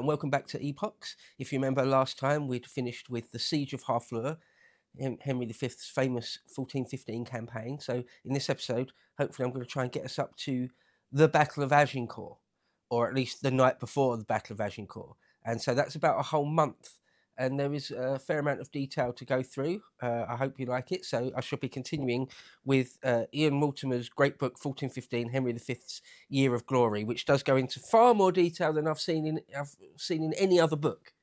and welcome back to Epochs. If you remember last time, we'd finished with the Siege of Harfleur, Henry V's famous 1415 campaign. So in this episode, hopefully I'm going to try and get us up to the Battle of Agincourt, or at least the night before the Battle of Agincourt. And so that's about a whole month. And there is a fair amount of detail to go through. I hope you like it. So I shall be continuing with Ian Mortimer's great book, 1415, Henry V's Year of Glory, which does go into far more detail than I've seen in any other book.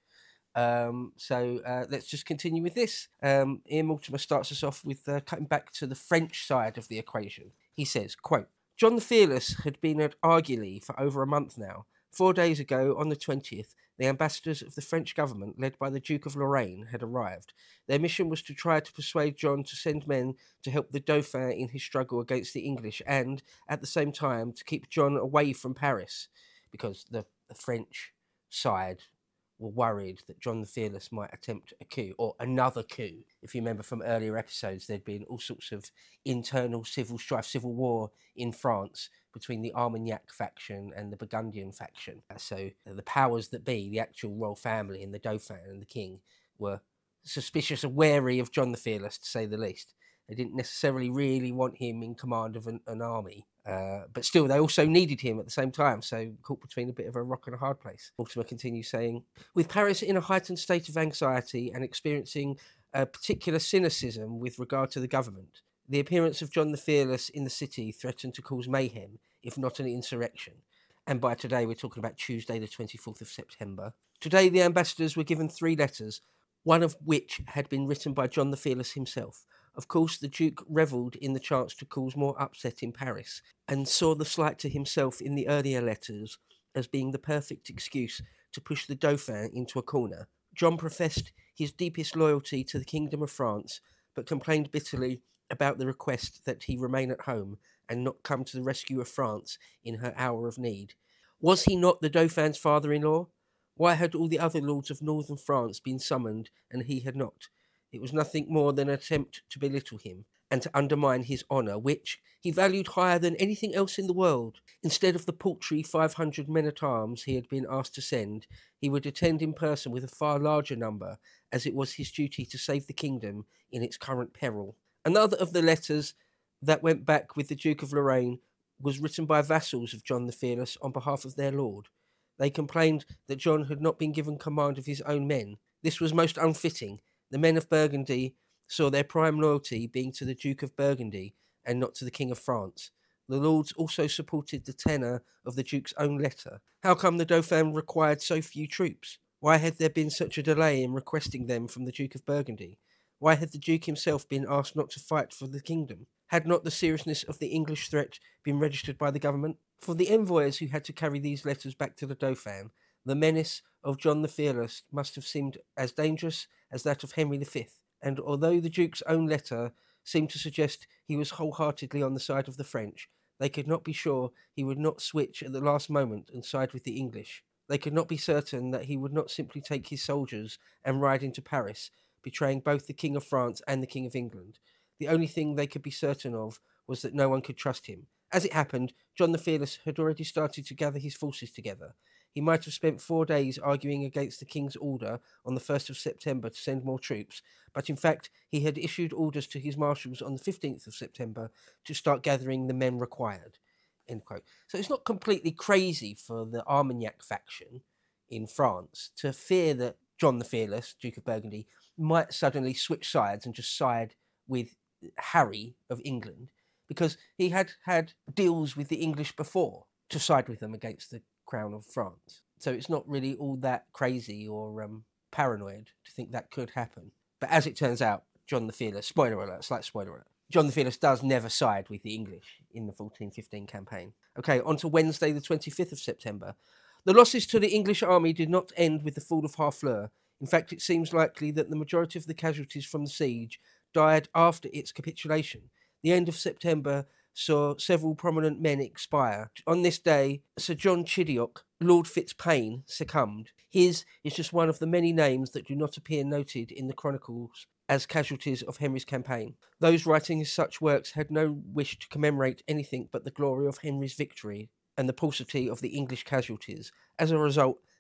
So let's just continue with this. Ian Mortimer starts us off with cutting back to the French side of the equation. He says, quote, John the Fearless had been at Argilly for over a month now. 4 days ago, on the 20th, the ambassadors of the French government, led by the Duke of Lorraine, had arrived. Their mission was to try to persuade John to send men to help the Dauphin in his struggle against the English and, at the same time, to keep John away from Paris, because the French side were worried that John the Fearless might attempt a coup, or another coup. If you remember from earlier episodes, there'd been all sorts of internal civil strife, civil war in France between the Armagnac faction and the Burgundian faction. So the powers that be, the actual royal family and the Dauphin and the king, were suspicious and wary of John the Fearless, to say the least. They didn't necessarily really want him in command of an army. But still, they also needed him at the same time, so caught between a bit of a rock and a hard place. Mortimer continues saying, with Paris in a heightened state of anxiety and experiencing a particular cynicism with regard to the government, the appearance of John the Fearless in the city threatened to cause mayhem, if not an insurrection. And by today, we're talking about Tuesday, the 24th of September. Today, the ambassadors were given 3 letters, one of which had been written by John the Fearless himself. Of course, the Duke revelled in the chance to cause more upset in Paris, and saw the slight to himself in the earlier letters as being the perfect excuse to push the Dauphin into a corner. John professed his deepest loyalty to the Kingdom of France, but complained bitterly about the request that he remain at home and not come to the rescue of France in her hour of need. Was he not the Dauphin's father-in-law? Why had all the other lords of northern France been summoned and he had not? It was nothing more than an attempt to belittle him and to undermine his honour, which he valued higher than anything else in the world. Instead of the paltry 500 men-at-arms he had been asked to send, he would attend in person with a far larger number, as it was his duty to save the kingdom in its current peril. Another of the letters that went back with the Duke of Lorraine was written by vassals of John the Fearless on behalf of their lord. They complained that John had not been given command of his own men. This was most unfitting. The men of Burgundy saw their prime loyalty being to the Duke of Burgundy and not to the King of France. The lords also supported the tenor of the Duke's own letter. How come the Dauphin required so few troops? Why had there been such a delay in requesting them from the Duke of Burgundy? Why had the Duke himself been asked not to fight for the kingdom? Had not the seriousness of the English threat been registered by the government? For the envoys who had to carry these letters back to the Dauphin, the menace of John the Fearless must have seemed as dangerous as that of Henry V, and although the Duke's own letter seemed to suggest he was wholeheartedly on the side of the French, they could not be sure he would not switch at the last moment and side with the English. They could not be certain that he would not simply take his soldiers and ride into Paris, betraying both the King of France and the King of England. The only thing they could be certain of was that no one could trust him. As it happened, John the Fearless had already started to gather his forces together. He might have spent 4 days arguing against the king's order on the 1st of September to send more troops, but in fact he had issued orders to his marshals on the 15th of September to start gathering the men required. End quote. So it's not completely crazy for the Armagnac faction in France to fear that John the Fearless, Duke of Burgundy, might suddenly switch sides and just side with Harry of England, because he had had deals with the English before to side with them against the crown of France. So it's not really all that crazy or paranoid to think that could happen. But as it turns out, John the Fearless, spoiler alert, slight spoiler alert, John the Fearless does never side with the English in the 1415 campaign. Okay, on to Wednesday, the 25th of September. The losses to the English army did not end with the fall of Harfleur. In fact, it seems likely that the majority of the casualties from the siege died after its capitulation. The end of September saw several prominent men expire. On this day, Sir John Chidiock, Lord Fitzpaine, succumbed. His is just one of the many names that do not appear noted in the chronicles as casualties of Henry's campaign. Those writing such works had no wish to commemorate anything but the glory of Henry's victory and the paucity of the English casualties. As a result,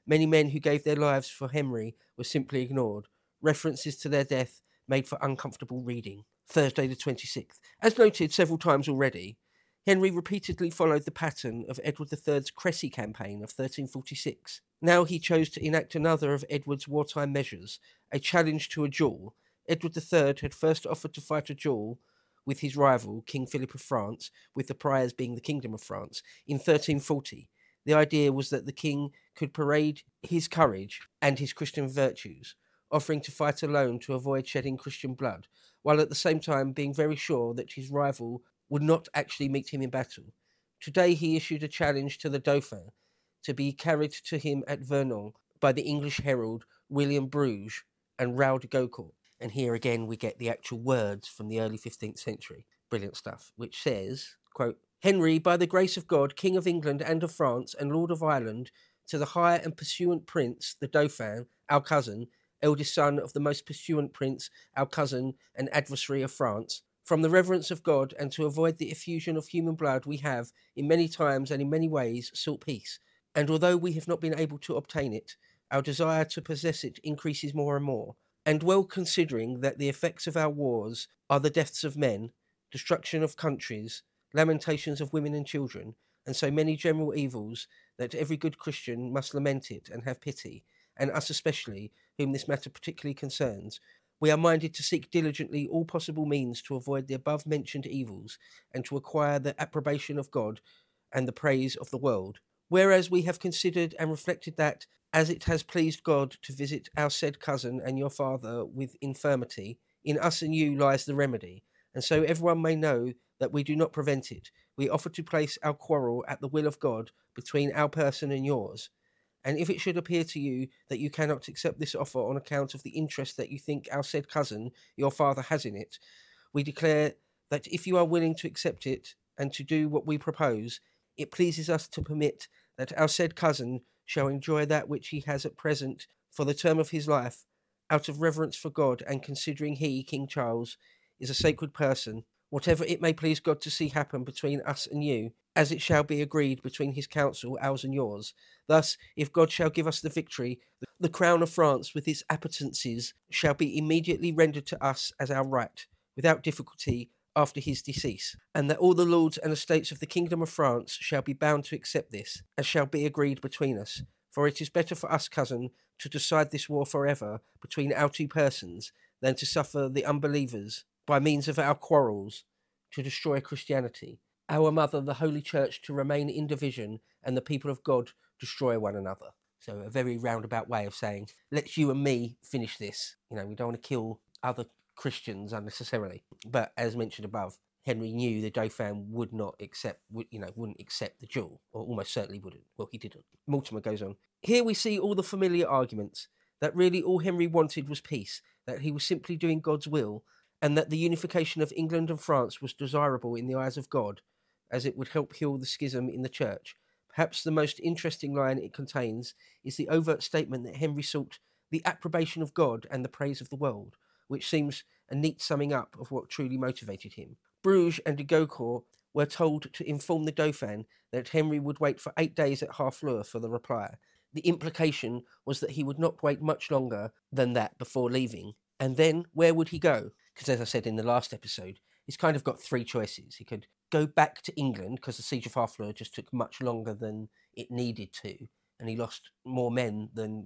Many men who gave their lives for Henry were simply ignored. References to their death made for uncomfortable reading. Thursday the 26th. As noted several times already, Henry repeatedly followed the pattern of Edward III's Cressy campaign of 1346. Now he chose to enact another of Edward's wartime measures, a challenge to a duel. Edward III had first offered to fight a duel with his rival, King Philip of France, with the prize being the Kingdom of France, in 1340. The idea was that the king could parade his courage and his Christian virtues, offering to fight alone to avoid shedding Christian blood, while at the same time being very sure that his rival would not actually meet him in battle. Today he issued a challenge to the Dauphin to be carried to him at Vernon by the English herald William Bruges and Raoul de Gaucourt. And here again we get the actual words from the early 15th century. Brilliant stuff, which says, quote, Henry, by the grace of God, King of England and of France and Lord of Ireland, to the high and pursuant prince, the Dauphin, our cousin, eldest son of the most pursuant prince, our cousin and adversary of France, from the reverence of God and to avoid the effusion of human blood, we have, in many times and in many ways, sought peace. And although we have not been able to obtain it, our desire to possess it increases more and more. And well considering that the effects of our wars are the deaths of men, destruction of countries, lamentations of women and children, and so many general evils, that every good Christian must lament it and have pity, and us especially, whom this matter particularly concerns, we are minded to seek diligently all possible means to avoid the above-mentioned evils, and to acquire the approbation of God and the praise of the world. Whereas we have considered and reflected that, as it has pleased God to visit our said cousin and your father with infirmity, in us and you lies the remedy, and so everyone may know that we do not prevent it, we offer to place our quarrel at the will of God between our person and yours. And if it should appear to you that you cannot accept this offer on account of the interest that you think our said cousin, your father, has in it, we declare that if you are willing to accept it and to do what we propose, it pleases us to permit that our said cousin shall enjoy that which he has at present for the term of his life, out of reverence for God, and considering he, King Charles, is a sacred person, whatever it may please God to see happen between us and you, as it shall be agreed between his council, ours and yours. Thus, if God shall give us the victory, the crown of France with its appetencies shall be immediately rendered to us as our right, without difficulty, after his decease, and that all the lords and estates of the kingdom of France shall be bound to accept this, as shall be agreed between us. For it is better for us, cousin, to decide this war forever between our two persons, than to suffer the unbelievers, by means of our quarrels, to destroy Christianity, our mother, the Holy Church, to remain in division, and the people of God destroy one another. So a very roundabout way of saying, let you and me finish this. You know, we don't want to kill other Christians unnecessarily. But as mentioned above, Henry knew the Dauphin would not accept, wouldn't accept the duel, or almost certainly wouldn't. Well, he didn't. Mortimer goes on. Here we see all the familiar arguments, that really all Henry wanted was peace, that he was simply doing God's will, and that the unification of England and France was desirable in the eyes of God, as it would help heal the schism in the church. Perhaps the most interesting line it contains is the overt statement that Henry sought the approbation of God and the praise of the world, which seems a neat summing up of what truly motivated him. Bruges and de Gaucourt were told to inform the Dauphin that Henry would wait for 8 days at Harfleur for the reply. The implication was that he would not wait much longer than that before leaving. And then, where would he go? Because as I said in the last episode, he's kind of got three choices. He could go back to England, because the siege of Harfleur just took much longer than it needed to, and he lost more men than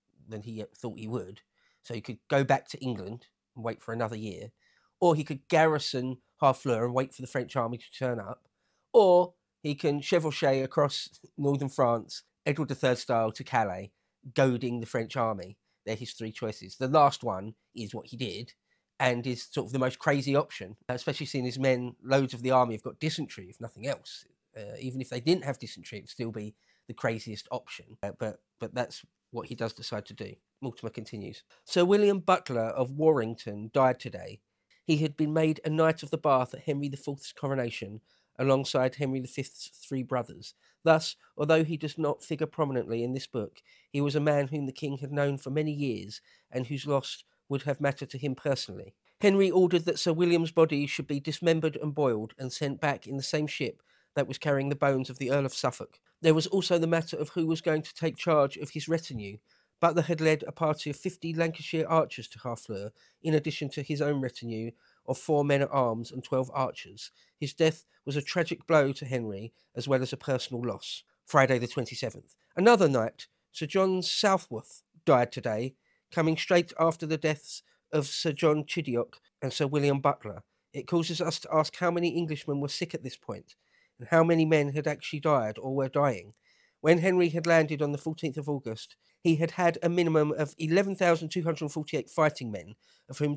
he thought he would. So he could go back to England and wait for another year, or he could garrison Harfleur and wait for the French army to turn up, or he can chevaucher across northern France, Edward III style, to Calais, goading the French army. They're his three choices. The last one is what he did, and is sort of the most crazy option, especially seeing his men, loads of the army have got dysentery, if nothing else. Even if they didn't have dysentery, it'd still be the craziest option. But that's what he does decide to do. Mortimer continues. Sir William Butler of Warrington died today. He had been made a Knight of the Bath at Henry IV's coronation, alongside Henry V's three brothers. Thus, although he does not figure prominently in this book, he was a man whom the king had known for many years, and whose loss would have mattered to him personally. Henry ordered that Sir William's body should be dismembered and boiled, and sent back in the same ship that was carrying the bones of the Earl of Suffolk. There was also the matter of who was going to take charge of his retinue. Butler had led a party of 50 Lancashire archers to Harfleur, in addition to his own retinue of 4 men at arms and 12 archers. His death was a tragic blow to Henry, as well as a personal loss. Friday the 27th. Another night, Sir John Southworth died today, coming straight after the deaths of Sir John Chidiock and Sir William Butler. It causes us to ask how many Englishmen were sick at this point, and how many men had actually died or were dying. When Henry had landed on the 14th of August, he had had a minimum of 11,248 fighting men, of whom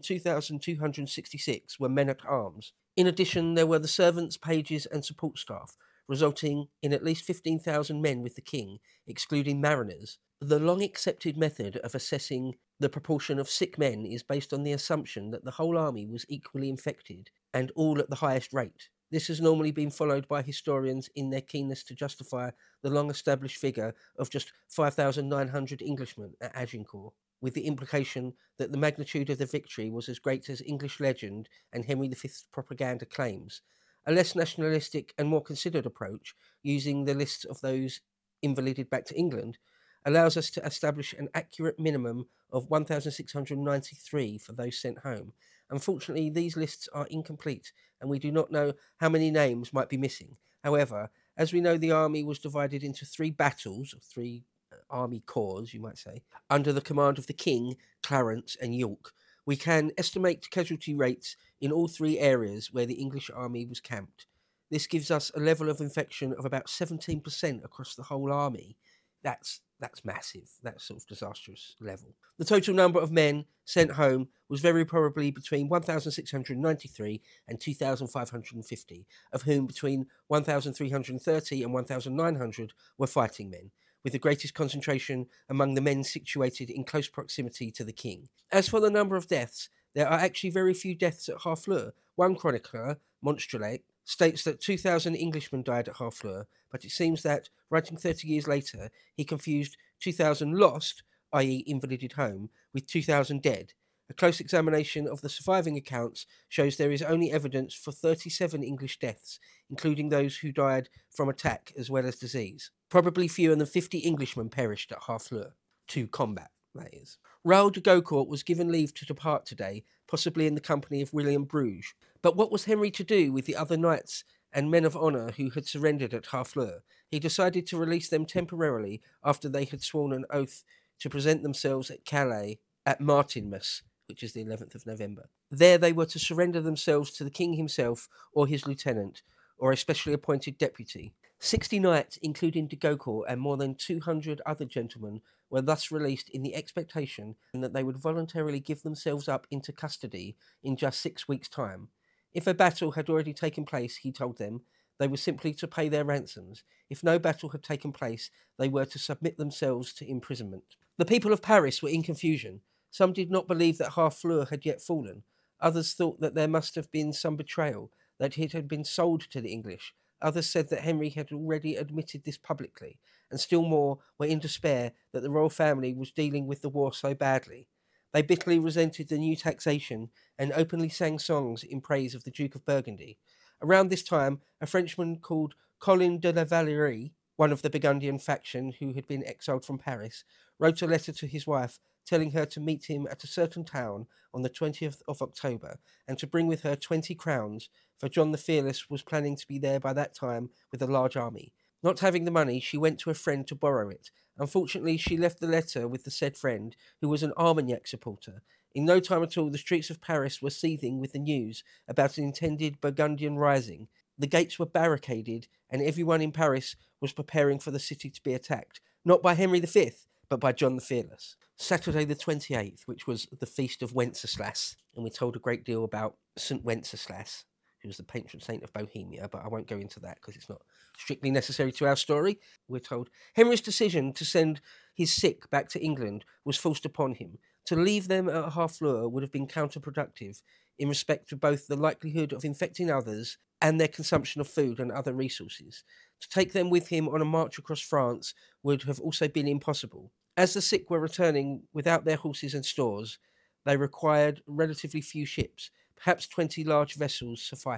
2,266 were men at arms. In addition, there were the servants, pages, and support staff, resulting in at least 15,000 men with the king, excluding mariners. The long accepted method of assessing the proportion of sick men is based on the assumption that the whole army was equally infected, and all at the highest rate. This has normally been followed by historians in their keenness to justify the long-established figure of just 5,900 Englishmen at Agincourt, with the implication that the magnitude of the victory was as great as English legend and Henry V's propaganda claims. A less nationalistic and more considered approach, using the lists of those invalided back to England, allows us to establish an accurate minimum of 1,693 for those sent home. Unfortunately, these lists are incomplete, and we do not know how many names might be missing. However, as we know, the army was divided into 3 battles, 3 army corps, you might say, under the command of the King, Clarence, and York. We can estimate casualty rates in all 3 areas where the English army was camped. This gives us a level of infection of about 17% across the whole army. That's massive. That's sort of disastrous level. The total number of men sent home was very probably between 1,693 and 2,550, of whom between 1,330 and 1,900 were fighting men, with the greatest concentration among the men situated in close proximity to the king. As for the number of deaths, there are actually very few deaths at Harfleur. One chronicler, Monstrelet, states that 2,000 Englishmen died at Harfleur, but it seems that, writing 30 years later, he confused 2,000 lost, i.e. invalided home, with 2,000 dead. A close examination of the surviving accounts shows there is only evidence for 37 English deaths, including those who died from attack as well as disease. Probably fewer than 50 Englishmen perished at Harfleur. To combat, that is. Raoul de Gaucourt was given leave to depart today, possibly in the company of William Bruges. But what was Henry to do with the other knights and men of honour who had surrendered at Harfleur? He decided to release them temporarily after they had sworn an oath to present themselves at Calais at Martinmas, which is the 11th of November. There they were to surrender themselves to the king himself or his lieutenant, or a specially appointed deputy. 60 knights, including de Gaucourt and more than 200 other gentlemen, were thus released in the expectation that they would voluntarily give themselves up into custody in just 6 weeks' time. If a battle had already taken place, he told them, they were simply to pay their ransoms. If no battle had taken place, they were to submit themselves to imprisonment. The people of Paris were in confusion. Some did not believe that Harfleur had yet fallen. Others thought that there must have been some betrayal, that it had been sold to the English. Others said that Henry had already admitted this publicly, and still more were in despair that the royal family was dealing with the war so badly. They bitterly resented the new taxation and openly sang songs in praise of the Duke of Burgundy. Around this time, a Frenchman called Colin de la Vallerie, one of the Burgundian faction who had been exiled from Paris, wrote a letter to his wife telling her to meet him at a certain town on the 20th of October and to bring with her 20 crowns, for John the Fearless was planning to be there by that time with a large army. Not having the money, she went to a friend to borrow it. Unfortunately, she left the letter with the said friend, who was an Armagnac supporter. In no time at all, the streets of Paris were seething with the news about an intended Burgundian rising. The gates were barricaded, and everyone in Paris was preparing for the city to be attacked, not by Henry V, but by John the Fearless. Saturday the 28th, which was the feast of Wenceslas, and we're told a great deal about St. Wenceslas, who was the patron saint of Bohemia, but I won't go into that because it's not strictly necessary to our story. We're told Henry's decision to send his sick back to England was forced upon him. To leave them at Harfleur would have been counterproductive in respect to both the likelihood of infecting others and their consumption of food and other resources. To take them with him on a march across France would have also been impossible. As the sick were returning without their horses and stores, they required relatively few ships. Perhaps 20 large vessels sufficed.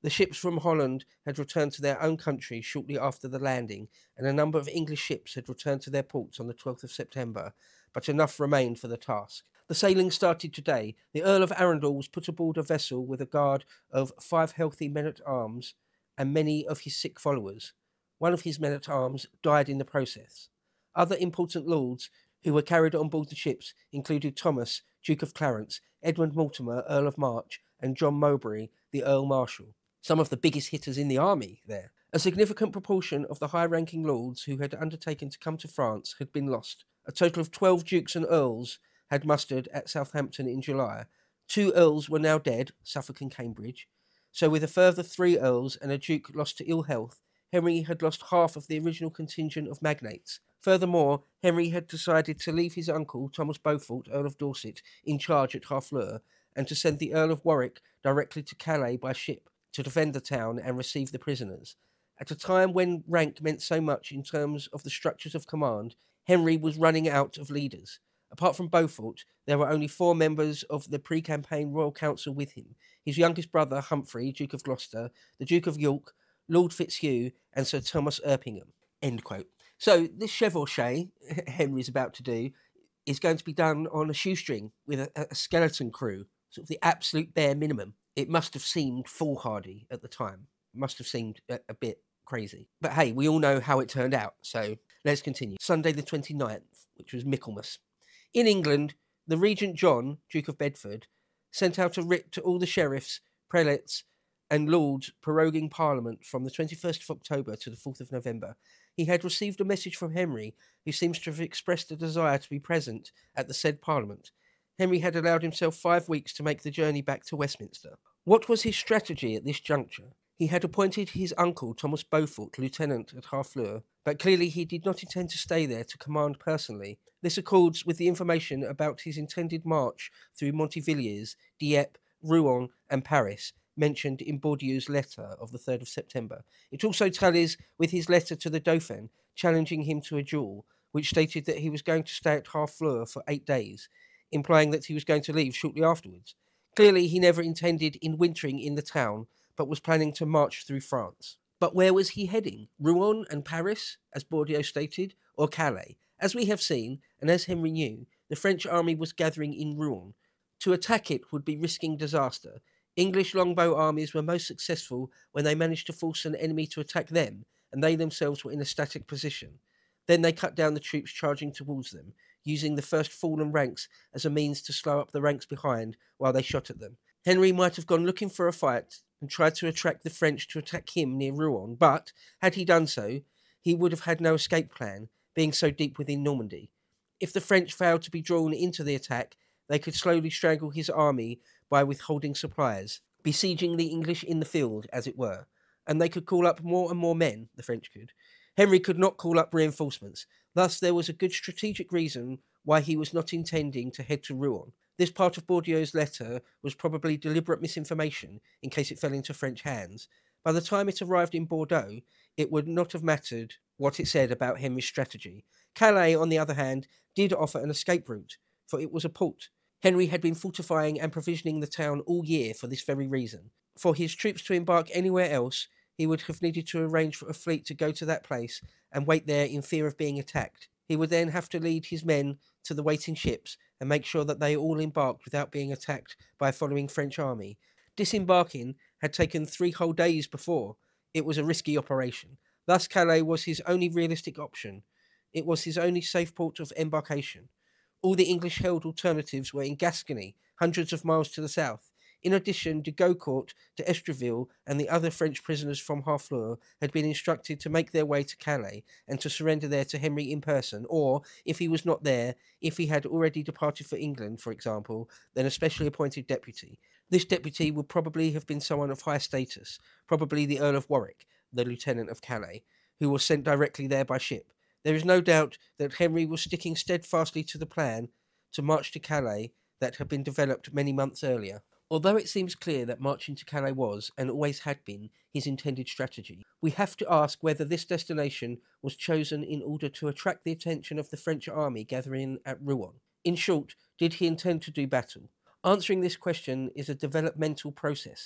The ships from Holland had returned to their own country shortly after the landing, and a number of English ships had returned to their ports on the 12th of September, but enough remained for the task. The sailing started today. The Earl of Arundel was put aboard a vessel with a guard of 5 healthy men-at-arms and many of his sick followers. One of his men-at-arms died in the process. Other important lords who were carried on board the ships included Thomas, Duke of Clarence, Edmund Mortimer, Earl of March, and John Mowbray, the Earl Marshal. Some of the biggest hitters in the army there. A significant proportion of the high-ranking lords who had undertaken to come to France had been lost. A total of 12 dukes and earls had mustered at Southampton in July. 2 earls were now dead, Suffolk and Cambridge. So with a further 3 earls and a duke lost to ill health, Henry had lost half of the original contingent of magnates. Furthermore, Henry had decided to leave his uncle, Thomas Beaufort, Earl of Dorset, in charge at Harfleur, and to send the Earl of Warwick directly to Calais by ship to defend the town and receive the prisoners. At a time when rank meant so much in terms of the structures of command, Henry was running out of leaders. Apart from Beaufort, there were only 4 members of the pre-campaign Royal Council with him: his youngest brother, Humphrey, Duke of Gloucester, the Duke of York, Lord Fitzhugh, and Sir Thomas Erpingham. End quote. So this chevauchee Henry's about to do is going to be done on a shoestring with a skeleton crew, sort of the absolute bare minimum. It must have seemed foolhardy at the time. It must have seemed a bit crazy. But hey, we all know how it turned out, so let's continue. Sunday the 29th, which was Michaelmas. In England, the Regent John, Duke of Bedford, sent out a writ to all the sheriffs, prelates, and lords proroguing Parliament from the 21st of October to the 4th of November. He had received a message from Henry, who seems to have expressed a desire to be present at the said Parliament. Henry had allowed himself 5 weeks to make the journey back to Westminster. What was his strategy at this juncture? He had appointed his uncle, Thomas Beaufort, lieutenant at Harfleur, but clearly he did not intend to stay there to command personally. This accords with the information about his intended march through Montivilliers, Dieppe, Rouen, and Paris, mentioned in Bourdieu's letter of the 3rd of September. It also tallies with his letter to the Dauphin, challenging him to a duel, which stated that he was going to stay at Harfleur for 8 days, implying that he was going to leave shortly afterwards. Clearly, he never intended in wintering in the town, but was planning to march through France. But where was he heading? Rouen and Paris, as Bourdieu stated, or Calais? As we have seen, and as Henry knew, the French army was gathering in Rouen. To attack it would be risking disaster. English longbow armies were most successful when they managed to force an enemy to attack them, and they themselves were in a static position. Then they cut down the troops charging towards them, using the first fallen ranks as a means to slow up the ranks behind while they shot at them. Henry might have gone looking for a fight and tried to attract the French to attack him near Rouen, but, had he done so, he would have had no escape plan, being so deep within Normandy. If the French failed to be drawn into the attack, they could slowly strangle his army by withholding supplies, besieging the English in the field, as it were, and they could call up more and more men, the French could. Henry could not call up reinforcements, thus there was a good strategic reason why he was not intending to head to Rouen. This part of Bourdieu's letter was probably deliberate misinformation in case it fell into French hands. By the time it arrived in Bordeaux, it would not have mattered what it said about Henry's strategy. Calais, on the other hand, did offer an escape route, for it was a port. Henry had been fortifying and provisioning the town all year for this very reason. For his troops to embark anywhere else, he would have needed to arrange for a fleet to go to that place and wait there in fear of being attacked. He would then have to lead his men to the waiting ships and make sure that they all embarked without being attacked by a following French army. Disembarking had taken 3 whole days before. It was a risky operation. Thus Calais was his only realistic option. It was his only safe port of embarkation. All the English-held alternatives were in Gascony, hundreds of miles to the south. In addition, de Gaucourt, d'Estreville, and the other French prisoners from Harfleur had been instructed to make their way to Calais and to surrender there to Henry in person, or, if he was not there, if he had already departed for England, for example, then a specially appointed deputy. This deputy would probably have been someone of high status, probably the Earl of Warwick, the lieutenant of Calais, who was sent directly there by ship. There is no doubt that Henry was sticking steadfastly to the plan to march to Calais that had been developed many months earlier. Although it seems clear that marching to Calais was, and always had been, his intended strategy, we have to ask whether this destination was chosen in order to attract the attention of the French army gathering at Rouen. In short, did he intend to do battle? Answering this question is a developmental process.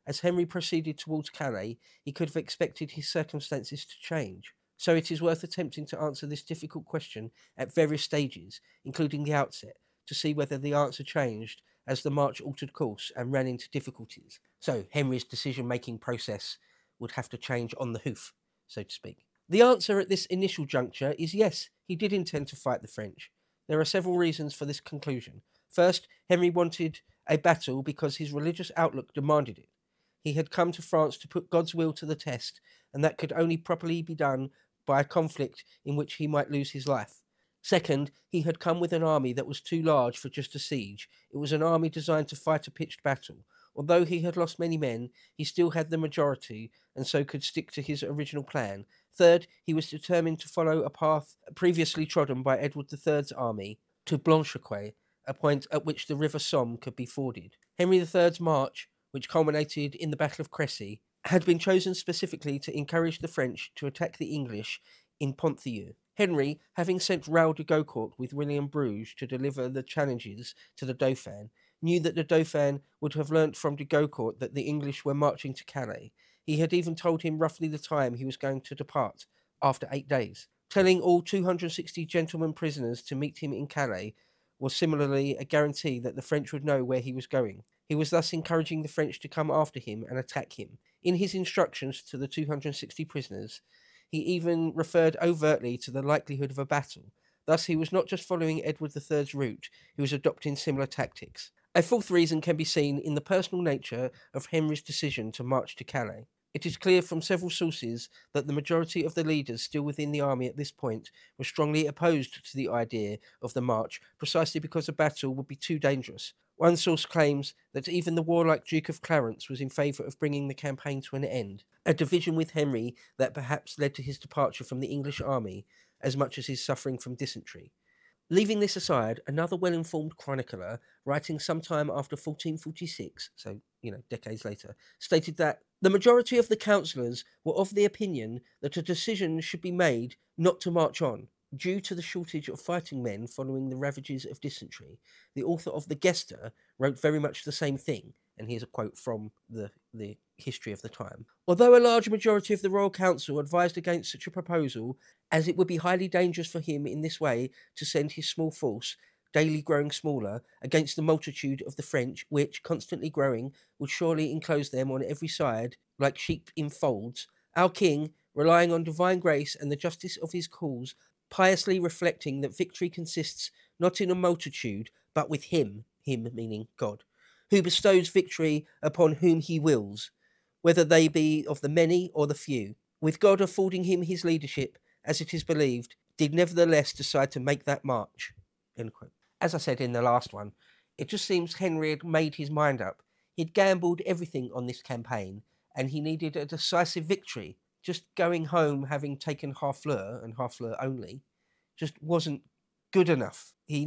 As Henry proceeded towards Calais, he could have expected his circumstances to change. So it is worth attempting to answer this difficult question at various stages, including the outset, to see whether the answer changed as the march altered course and ran into difficulties. So Henry's decision-making process would have to change on the hoof, so to speak. The answer at this initial juncture is yes, he did intend to fight the French. There are several reasons for this conclusion. First, Henry wanted a battle because his religious outlook demanded it. He had come to France to put God's will to the test, and that could only properly be done by a conflict in which he might lose his life. Second, he had come with an army that was too large for just a siege. It was an army designed to fight a pitched battle. Although he had lost many men, he still had the majority, and so could stick to his original plan. Third, he was determined to follow a path previously trodden by Edward III's army to Blanchecreux, a point at which the River Somme could be forded. Henry III's march, which culminated in the Battle of Crécy, had been chosen specifically to encourage the French to attack the English in Ponthieu. Henry, having sent Raoul de Gaucourt with William Bruges to deliver the challenges to the Dauphin, knew that the Dauphin would have learnt from de Gaucourt that the English were marching to Calais. He had even told him roughly the time he was going to depart, after 8 days. Telling all 260 gentlemen prisoners to meet him in Calais was similarly a guarantee that the French would know where he was going. He was thus encouraging the French to come after him and attack him. In his instructions to the 260 prisoners, he even referred overtly to the likelihood of a battle. Thus, he was not just following Edward III's route, he was adopting similar tactics. A fourth reason can be seen in the personal nature of Henry's decision to march to Calais. It is clear from several sources that the majority of the leaders still within the army at this point were strongly opposed to the idea of the march, precisely because a battle would be too dangerous. One source claims that even the warlike Duke of Clarence was in favour of bringing the campaign to an end, a division with Henry that perhaps led to his departure from the English army as much as his suffering from dysentery. Leaving this aside, another well-informed chronicler, writing sometime after 1446, so, decades later, stated that the majority of the councillors were of the opinion that a decision should be made not to march on, due to the shortage of fighting men following the ravages of dysentery. The author of the Gesta wrote very much the same thing, and here's a quote from the history of the time. Although a large majority of the Royal Council advised against such a proposal, as it would be highly dangerous for him in this way to send his small force, daily growing smaller, against the multitude of the French, which, constantly growing, would surely enclose them on every side, like sheep in folds, our king, relying on divine grace and the justice of his cause, piously reflecting that victory consists not in a multitude, but with him meaning God, who bestows victory upon whom he wills, whether they be of the many or the few, with God affording him his leadership, as it is believed, did nevertheless decide to make that march. End quote. As I said in the last one, it just seems Henry had made his mind up. He'd gambled everything on this campaign, and he needed a decisive victory. Just going home having taken Harfleur, and Harfleur only, just wasn't good enough. He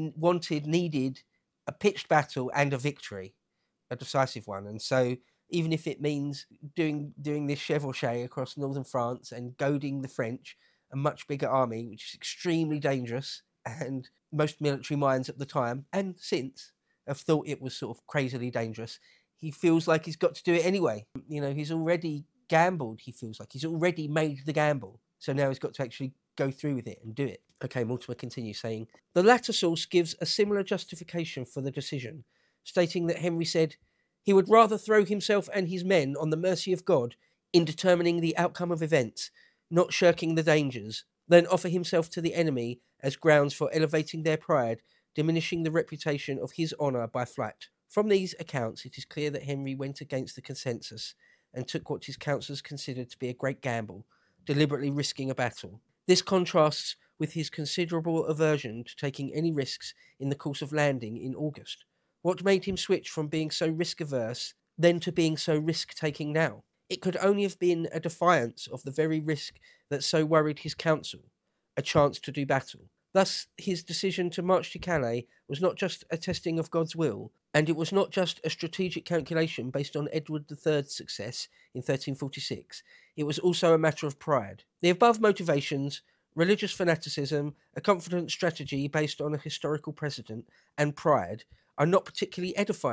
needed a pitched battle and a victory, a decisive one. And so even if it means doing this chevauchée across northern France and goading the French, a much bigger army, which is extremely dangerous, and most military minds at the time, and since, have thought it was sort of crazily dangerous, he feels like he's got to do it anyway. He's already gambled, he feels like. He's already made the gamble. So now he's got to actually go through with it and do it. Okay, Mortimer continues saying, the latter source gives a similar justification for the decision, stating that Henry said he would rather throw himself and his men on the mercy of God in determining the outcome of events, not shirking the dangers, than offer himself to the enemy as grounds for elevating their pride, diminishing the reputation of his honour by flight. From these accounts, it is clear that Henry went against the consensus and took what his councillors considered to be a great gamble, deliberately risking a battle. This contrasts with his considerable aversion to taking any risks in the course of landing in August. What made him switch from being so risk-averse then to being so risk-taking now? It could only have been a defiance of the very risk that so worried his council, a chance to do battle. Thus, his decision to march to Calais was not just a testing of God's will, and it was not just a strategic calculation based on Edward III's success in 1346. It was also a matter of pride. The above motivations, religious fanaticism, a confident strategy based on a historical precedent, and pride, are not particularly edifying,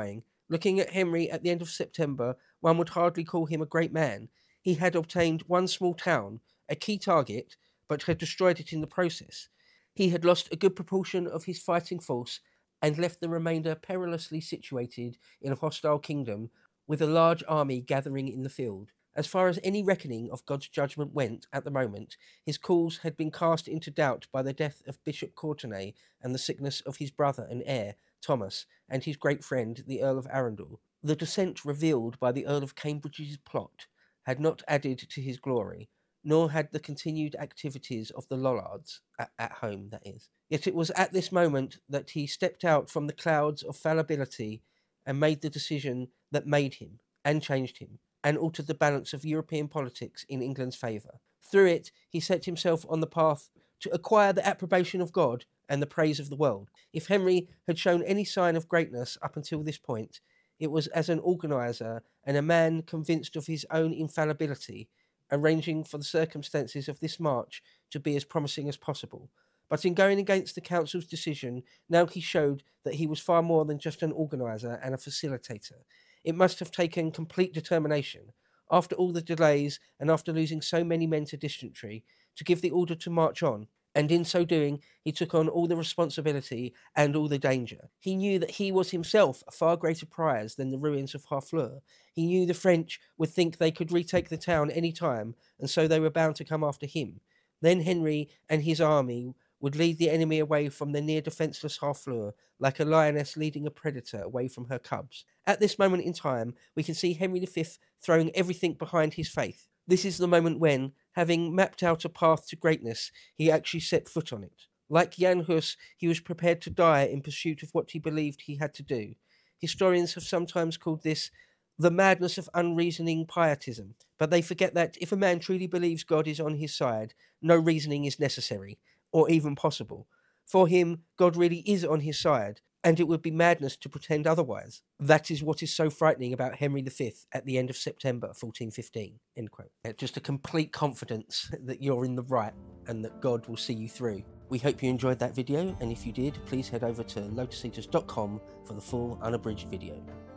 Looking at Henry at the end of September, one would hardly call him a great man. He had obtained one small town, a key target, but had destroyed it in the process. He had lost a good proportion of his fighting force and left the remainder perilously situated in a hostile kingdom with a large army gathering in the field. As far as any reckoning of God's judgment went at the moment, his cause had been cast into doubt by the death of Bishop Courtenay and the sickness of his brother and heir, Thomas, and his great friend, the Earl of Arundel. The descent revealed by the Earl of Cambridge's plot had not added to his glory, nor had the continued activities of the Lollards, at home, that is. Yet it was at this moment that he stepped out from the clouds of fallibility and made the decision that made him, and changed him, and altered the balance of European politics in England's favour. Through it, he set himself on the path to acquire the approbation of God and the praise of the world. If Henry had shown any sign of greatness up until this point, it was as an organiser and a man convinced of his own infallibility, arranging for the circumstances of this march to be as promising as possible. But in going against the council's decision, now he showed that he was far more than just an organiser and a facilitator. It must have taken complete determination, after all the delays and after losing so many men to dysentery, to give the order to march on, and in so doing he took on all the responsibility and all the danger. He knew that he was himself a far greater prize than the ruins of Harfleur. He knew the French would think they could retake the town any time, and so they were bound to come after him. Then Henry and his army would lead the enemy away from the near defenceless Harfleur, like a lioness leading a predator away from her cubs. At this moment in time, we can see Henry V throwing everything behind his faith. This is the moment when, having mapped out a path to greatness, he actually set foot on it. Like Jan Hus, he was prepared to die in pursuit of what he believed he had to do. Historians have sometimes called this the madness of unreasoning pietism, but they forget that if a man truly believes God is on his side, no reasoning is necessary, or even possible. For him, God really is on his side, and it would be madness to pretend otherwise. That is what is so frightening about Henry V at the end of September 1415. End quote. Just a complete confidence that you're in the right and that God will see you through. We hope you enjoyed that video, and if you did, please head over to lotuseaters.com for the full unabridged video.